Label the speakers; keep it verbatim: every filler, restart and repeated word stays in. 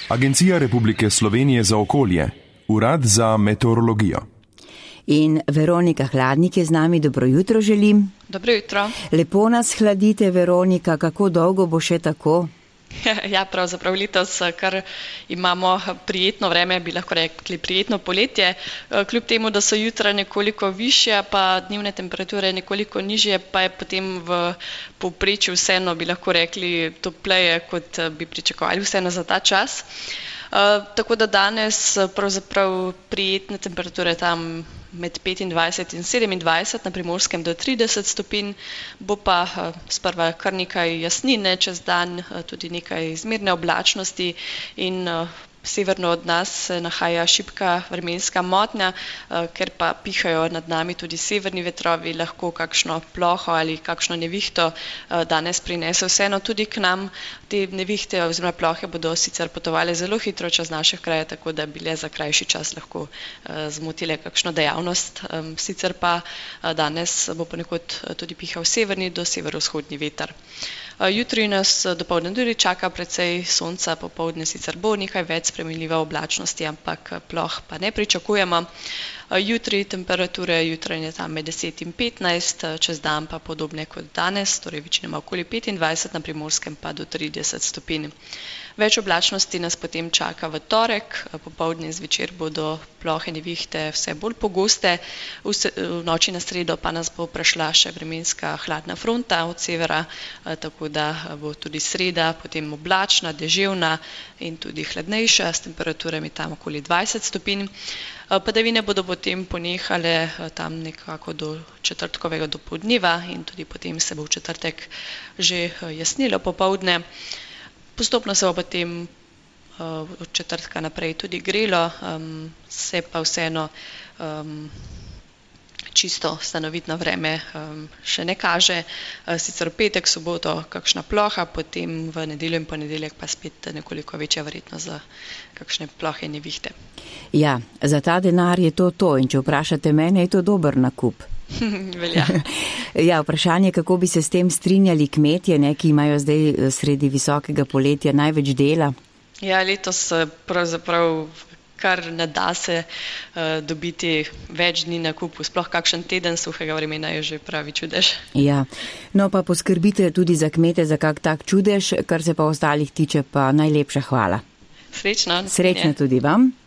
Speaker 1: Agencija Republike Slovenije za okolje, Urad za meteorologijo.
Speaker 2: In Veronika Hladnik je z nami, dobro jutro želim.
Speaker 3: Dobro jutro.
Speaker 2: Lepo nas hladite, Veronika, kako dolgo bo še tako?
Speaker 3: Ja, pravzaprav letos, kar imamo prijetno vreme, bi lahko rekli prijetno poletje, kljub temu, da so jutra nekoliko višje, pa dnevne temperature nekoliko nižje, pa je potem v povprečju vseeno, bi lahko rekli, topleje, kot bi pričakovali vseeno za ta čas. Uh, tako da danes pravzaprav prijetne temperature tam med petindvajset in sedemindvajset, na Primorskem do trideset stopinj, bo pa uh, sprva kar nekaj jasnine čez dan, uh, tudi nekaj zmerne oblačnosti in uh, severno od nas se nahaja šibka vremenska motnja, uh, ker pa pihajo nad nami tudi severni vetrovi, lahko kakšno ploho ali kakšno nevihto uh, danes prinese vseeno tudi k nam. Te nevihte oziroma plohe bodo sicer potovali zelo hitro čez naše kraje, tako da bi le za krajši čas lahko uh, zmotile kakšno dejavnost. Um, sicer pa uh, danes bo ponekod uh, tudi pihal severni do severovzhodni veter. Uh, jutri nas uh, dopoldne tudi čaka precej sonca, popoldne sicer bo nekaj več spremenljive oblačnosti, ampak uh, ploh pa ne pričakujemo. Jutri temperature jutranje tam med deset in petnajst, čez dan pa podobne kot danes, torej večinoma okoli petindvajset, na Primorskem pa do trideset stopinj. Več oblačnosti nas potem čaka v torek, popoldne zvečer bodo plohe nevihte vse bolj pogoste, v, se, v noči na sredo pa nas bo prešla še vremenska hladna fronta od severa, tako da bo tudi sreda potem oblačna, deževna in tudi hladnejša, s temperaturami tam okoli dvajset stopinj. Padavine bodo potem ponehale tam nekako do četrtkovega dopoldneva in tudi potem se bo v četrtek že jasnilo popoldne. Postopno se bo potem od četrtka naprej tudi grelo, um, se pa vseeno um, čisto stanovitno vreme um, še ne kaže. Sicer v petek, soboto kakšna ploha, potem v nedeljo in ponedeljek pa spet nekoliko večja verjetnost za kakšne plohe in nevihte.
Speaker 2: Ja, za ta denar je to to in če vprašate mene, je to dober nakup.
Speaker 3: Velja.
Speaker 2: Ja, vprašanje, kako bi se s tem strinjali kmetje, ne, ki imajo zdaj sredi visokega poletja največ dela?
Speaker 3: Ja, letos pravzaprav kar ne da se uh, dobiti več dni na kupu, sploh kakšen teden suhega vremena je že pravi čudež.
Speaker 2: Ja, no pa poskrbite tudi za kmete za kak tak čudež, kar se pa ostalih tiče, pa najlepša hvala.
Speaker 3: Srečno.
Speaker 2: Srečno tudi vam.